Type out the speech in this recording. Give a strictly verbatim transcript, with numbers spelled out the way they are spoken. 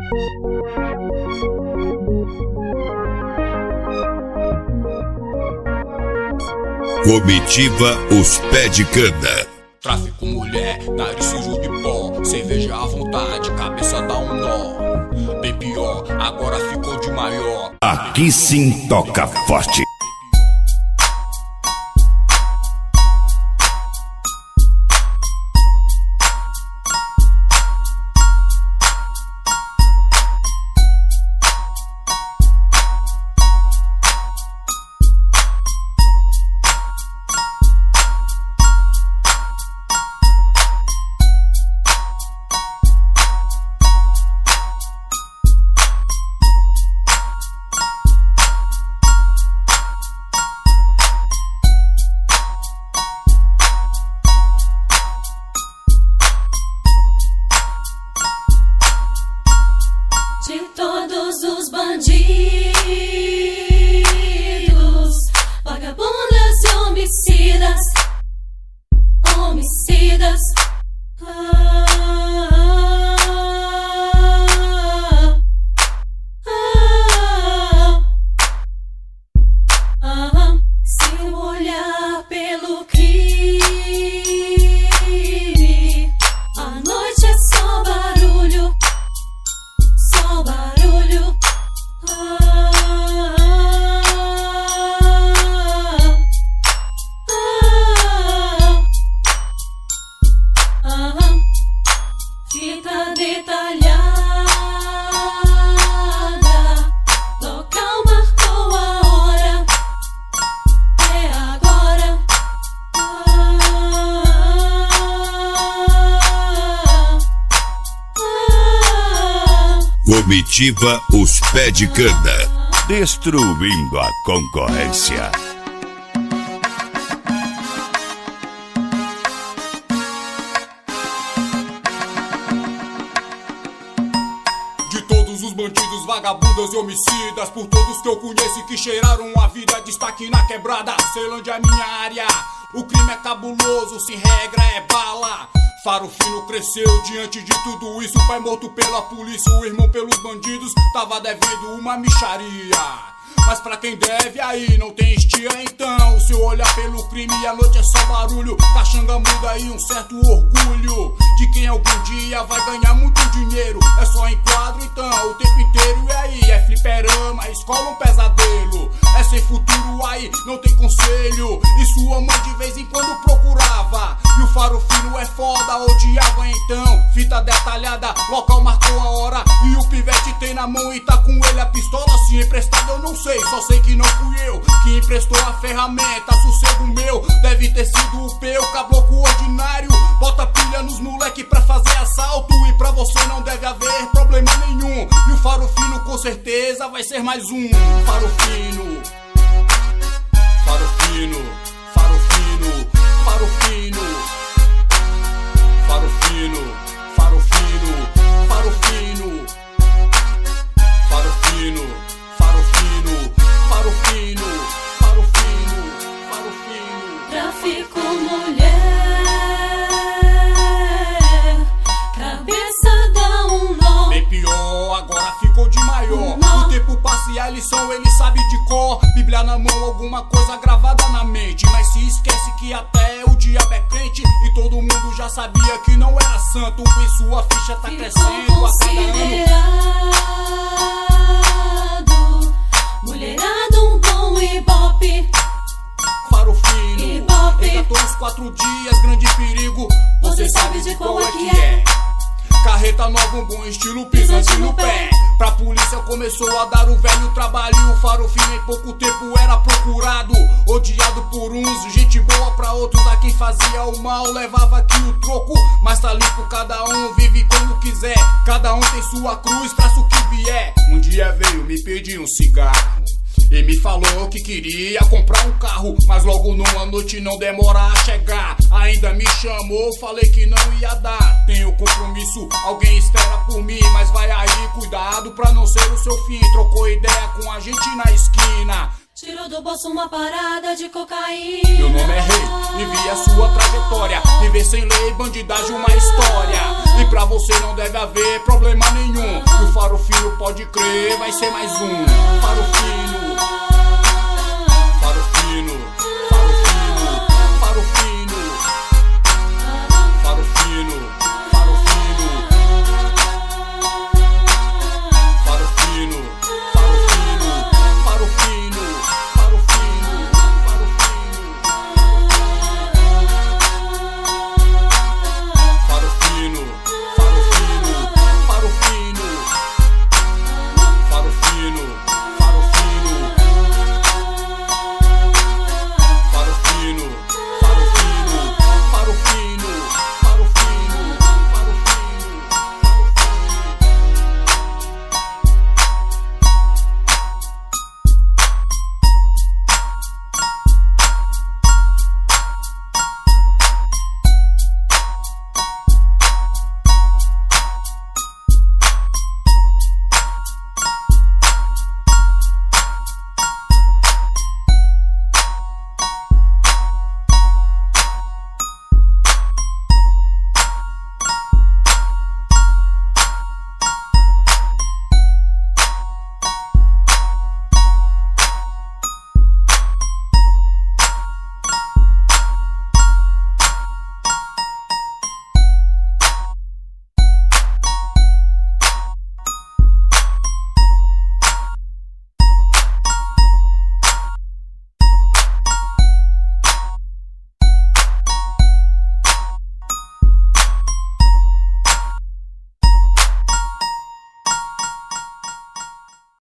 Comitiva Os Pé de Cana. Tráfico, mulher, nariz sujo de pó, cerveja à vontade, cabeça dá um nó. Bem pior, agora ficou de maior. Aqui sim toca forte. De todos os bandidos, vagabundas e homicidas, homicidas. Ah, ah, ah, ah. Se olhar pelo crime, a noite é só barulho. Só barulho. Ah, ah, ah, ah. Fita detalhada, local marcou a hora, é agora. Ah, ah, Comitiva Os Pé de Cana. Destruindo a concorrência. De todos os bandidos, vagabundas e homicidas, por todos que eu conheço e que cheiraram a vida, destaque na quebrada, Ceilândia é minha área. O crime é cabuloso, sem regra é bala. Faro Fino cresceu diante de tudo isso. O pai morto pela polícia, o irmão pelos bandidos, tava devendo uma mixaria. Mas pra quem deve aí não tem estia então. Se eu olhar pelo crime e a noite é só barulho, caxanga muda e um certo orgulho de quem algum dia vai ganhar muito dinheiro. É só enquadro então, o tempo inteiro. E aí, é fliperama, escola um pesadelo. É sem futuro aí, não tem conselho. E sua mãe de vez em quando procurava. E o Faro Fino é foda, odiava então. Fita detalhada, local marcou a hora. E o pivete tem na mão e tá com ele a pistola. Se emprestado eu não sei, só sei que não fui eu que emprestou a ferramenta, sossego meu. Deve ter sido o peu, caboclo ordinário. Bota pilha nos moleque pra fazer assalto. E pra você não deve haver problema nenhum. E o Faro Fino com certeza vai ser mais um. Faro Fino, Faro Fino, Faro Fino, Faro Fino, Faro Fino, Faro Fino, Faro Fino, Faro Fino, Faro Fino, Faro Fino, Faro Fino, Faro Fino. tráfico, mulher, cabeça dá um nó. Bem pior, agora ficou de maior. O tempo passa e a lição ele sabe de cor. Bíblia na mão, alguma coisa gravada na mente. Mas se esquece que até o diabo é crente. E todo mundo já sabia que não era santo. E sua ficha tá crescendo a cada ano. Mulherado, um bom ibope. Faro Fino, Ibope. engatou os quatro dias, grande perigo. Você sabe de qual é que é. Carreta nova, um bom estilo, pisante no pé. Pra polícia começou a dar o velho trabalho. O Faro Fino em pouco tempo era procurado, odiado por uns, gente boa pra outros. A quem fazia o mal levava aqui o troco. Mas tá limpo, cada um vive como quiser. Cada um tem sua cruz, traça o que vier. Um dia veio me pedir um cigarro e me falou que queria comprar um carro, mas logo numa noite não demora a chegar. Ainda me chamou, falei que não ia dar. Tenho compromisso, alguém espera por mim, mas vai aí, cuidado pra não ser o seu fim. Trocou ideia com a gente na esquina, tirou do bolso uma parada de cocaína. meu nome é Rei e vi a sua trajetória. Viver sem lei, bandidagem, uma história. E pra você não deve haver problema nenhum. E o Faro pode crer, vai ser mais um farofino.